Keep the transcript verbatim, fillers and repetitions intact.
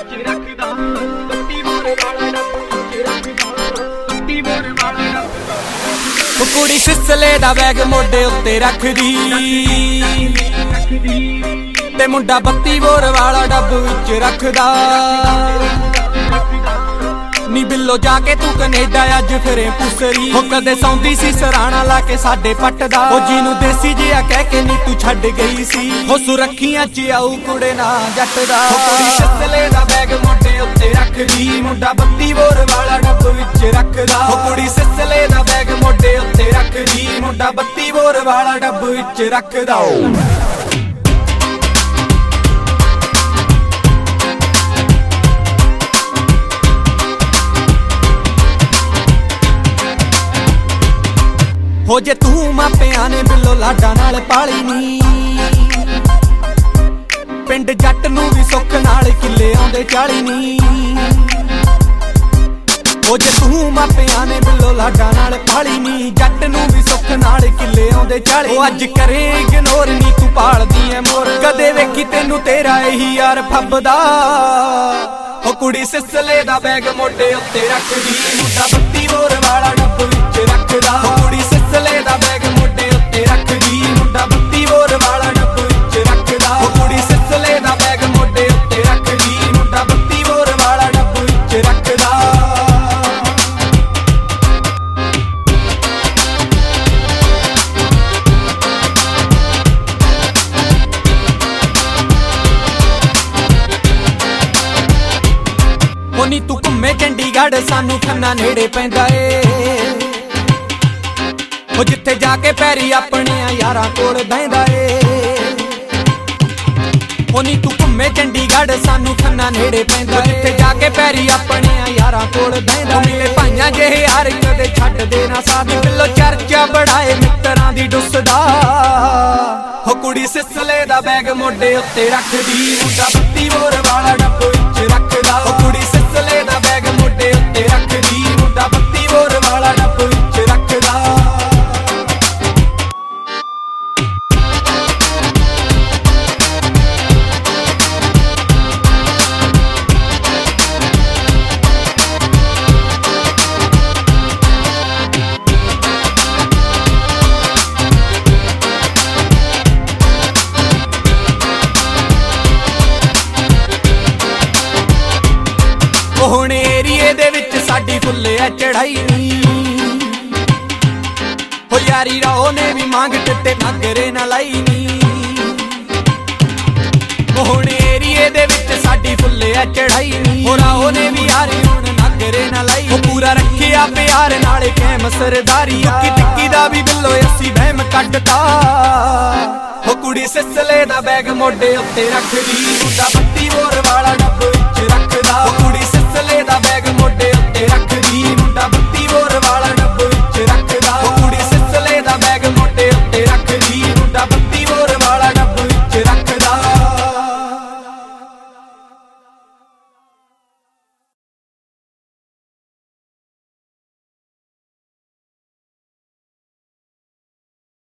ਵਿੱਚ ਰੱਖਦਾ ਬੱਤੀ ਬੋਰ ਵਾਲਾ ਡੱਬ ਵਿੱਚ ਰੱਖਦਾ ਬੱਤੀ ਬੋਰ ਵਾਲਾ ਡੱਬ। ਉਹ ਕੁੜੀ ਸਿਸਲੇ ਦਾ ਬੈਗ ਮੋਢੇ ਉੱਤੇ ਰੱਖਦੀ ਤੇ ਮੁੰਡਾ ਬੱਤੀ ਬੋਰ ਵਾਲਾ ਡੱਬ ਵਿੱਚ ਰੱਖਦਾ। ਨੀ ਬਿੱਲੋ ਜਾ ਕੇ ਤੂੰ ਕੈਨੇਡਾ ਅੱਜ ਫਿਰੇ ਪੁਸਰੀ। ਉਹ ਕਦੇ ਸੌਂਦੀ ਸੀ ਸਰਾਣਾ ਲਾ ਕੇ ਸਾਡੇ ਪੱਟ ਦਾ। ਉਹ ਜਿਹਨੂੰ ਦੇਸੀ ਜਿਹਾ ਕਹਿ ਕੇ ਨੀ ਤੂੰ ਛੱਡ ਗਈ ਸੀ। ਉਹ ਸੁਰੱਖੀਆਂ ਚ ਆਊ ਕੁੜੇ ਨਾ ਜੱਟ ਦਾ। ਉਹ ਕੁੜੀ ਸਿਸਲੇ ਦਾ ਬੈਗ ਮੋਢੇ ਉੱਤੇ ਰੱਖਦੀ ਮੁੰਡਾ ਬੱਤੀ ਬੋਰ ਵਾਲਾ ਡੱਬ ਵਿੱਚ ਰੱਖਦਾ। ਉਹ ਕੁੜੀ ਸਿਸਲੇ ਦਾ ਬੈਗ ਮੋਢੇ ਉੱਤੇ ਰੱਖਦੀ ਮੁੰਡਾ ਬੱਤੀ ਬੋਰ ਵਾਲਾ ਡੱਬ ਵਿੱਚ ਰੱਖਦਾ। ਹੋ ਜੇ ਤੂੰ ਮਾਪਿਆਂ ਨੇ ਬਿੱਲੋ ਲਾਡਾ ਨਾਲ ਪਾਲੀ ਨੀ ਪਿੰਡ ਜੱਟ ਨੂੰ ਵੀ ਸੁੱਖ ਨਾਲ ਕਿੱਲੇ ਆਉਂਦੇ ਚਾਲੀ ਨੀ। ਹੋ ਜੇ ਤੂੰ ਮਾਪਿਆਂ ਨੇ ਬਿੱਲੋ ਲਾਡਾ ਨਾਲ ਪਾਲੀ ਨੀ ਜੱਟ ਨੂੰ ਵੀ ਸੁੱਖ ਨਾਲ ਕਿੱਲੇ ਆਉਂਦੇ ਚਾਲੀ। ਉਹ ਅੱਜ ਕਰੇ ਇਗਨੋਰ ਨੀ ਤੂੰ ਪਾਲਦੀ ਐ ਮੋਰ ਕਦੇ ਵੇਖੀ ਤੈਨੂੰ ਤੇਰਾ ਇਹੀ ਯਾਰ ਫੱਬਦਾ। ਉਹ ਕੁੜੀ ਸਿਸਲੇ ਦਾ ਬੈਗ ਮੋਢੇ ਉੱਤੇ ਰੱਖਦੀ ਮੁੰਡਾ ਬੱਤੀ ਬੋਰ ਵਾਲਾ ਡੱਬ ਵਿੱਚ ਰੱਖਦਾ। ਉਹ ਕੁੜੀ ਸਿਸਲੇ ਦਾ ਬੈਗ ਮੋਢੇ ਉੱਤੇ ਰੱਖਦੀ ਮੁੰਡਾ ਬੱਤੀ ਬੋਰ ਵਾਲਾ ਡੱਬ ਵਿੱਚ ਰੱਖਦਾ। ਉਹ ਕੁੜੀ ਸਿਸਲੇ ਦਾ ਬੈਗ ਮੋਢੇ ਉੱਤੇ ਰੱਖਦੀ ਮੁੰਡਾ ਬੱਤੀ ਬੋਰ ਵਾਲਾ ਡੱਬ ਵਿੱਚ ਰੱਖਦਾ। ਉਹ ਨੀ ਤੂੰ ਘੁੰਮੇ ਚੰਡੀਗੜ੍ਹ ਸਾਨੂੰ ਖੰਨਾ ਨੇੜੇ ਪੈਂਦਾ ਏ। ਉਹ ਜਿੱਥੇ ਜਾ ਕੇ ਪੈਰੀ ਆਪਣਿਆਂ ਯਾਰਾਂ ਕੋਲ ਬਹਿੰਦਾ ਏ। ਉਹ ਨੀ ਤੂੰ ਘੁੰਮੇ ਚੰਡੀਗੜ੍ਹ ਸਾਨੂੰ ਖੰਨਾ ਨੇੜੇ ਪੈਂਦਾ ਏ। ਜਿੱਥੇ ਜਾ ਕੇ ਪੈਰੀ ਆਪਣਿਆਂ ਯਾਰਾਂ ਕੋਲ ਬਹਿੰਦਾ ਏ। ਮਿਲੇ ਭਾਈਆਂ ਜਿਹੇ ਯਾਰ ਕਦੇ ਛੱਡ ਦੇ ਨਾ ਸਾਥ ਬਿੱਲੋ ਚਰਚਾ ਬੜਾਏ ਮਿੱਤਰਾਂ ਦੀ ਡੁੱਸਦਾ। ਉਹ ਕੁੜੀ ਸਿਸਲੇ ਦਾ ਬੈਗ ਮੋਢੇ ਉੱਤੇ ਰੱਖਦੀ ਮੁੰਡਾ ਬੱਤੀ ਬੋਰ ਵਾਲਾ ਡੱਬ ਵਿੱਚ ਰੱਖਦਾ। ਉਹ ਕੁੜੀ ਸਿਸਲੇ ਦਾ ਬੈਗ ਮੋਢੇ ਉੱਤੇ ਰੱਖਦੀ ਮੁੰਡਾ ਬੱਤੀ ਬੋਰ ਵਾਲਾ ਡੱਬ ਵਿੱਚ ਰੱਖਦਾ। ਹੁਣ ਏਰੀਏ ਦੇ ਵਿੱਚ ਸਾਡੀ ਫੁੱਲੇ ਆ ਚੜਾਈ ਨੀ। ਹੋ ਯਾਰੀ ਰਾਓ ਨੇ ਵੀ ਮੰਗ ਟੱਟੇ ਨਾਗਰੇ ਨਾ ਲਾਈ ਨੀ। ਹੁਣ ਏਰੀਏ ਦੇ ਵਿੱਚ ਸਾਡੀ ਫੁੱਲੇ ਆ ਚੜਾਈ ਨੀ। ਹੋ ਰਾਓ ਨੇ ਵੀ ਯਾਰੀ ਹੁਣ ਨਾਗਰੇ ਨਾ ਲਾਈ। ਉਹ ਪੂਰਾ ਰੱਖਿਆ ਪਿਆਰ ਨਾਲੇ ਕੈਮ ਸਰਦਾਰੀ ਕੀ ਟਿੱਕੀ ਦਾ ਵੀ ਬਿੱਲੋ ਅਸੀਂ ਵਹਿਮ ਕੱਢਤਾ। ਉਹ ਕੁੜੀ ਸਿਸਲੇ ਦਾ ਬੈਗ ਮੋਢੇ ਉੱਤੇ ਰੱਖਦੀ ਮੁੰਡਾ ਬੱਤੀ ਬੋਰ ਵਾਲਾ ਡੱਬ ਵਿੱਚ ਰੱਖਦਾ। ਉਹ ਕੁੜੀ ਸਿਸਲੇ ਦਾ ਬੈਗ ਮੋਢੇ ਉੱਤੇ ਰੱਖਦੀ